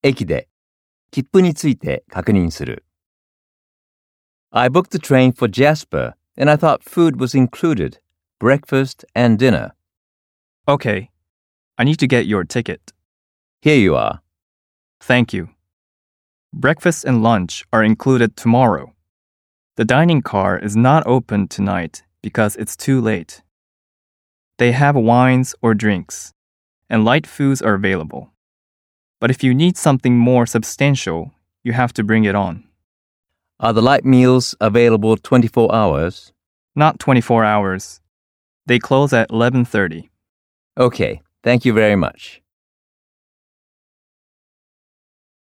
駅で、切符について確認する。I booked the train for Jasper, and I thought food was included, breakfast and dinner. Okay. I need to get your ticket. Here you are. Thank you. Breakfast and lunch are included tomorrow. The dining car is not open tonight because it's too late. They have wines or drinks, and light foods are available. But if you need something more substantial, you have to bring it on. Are the light meals available 24 hours? Not 24 hours. They close at 11:30. Okay, thank you very much.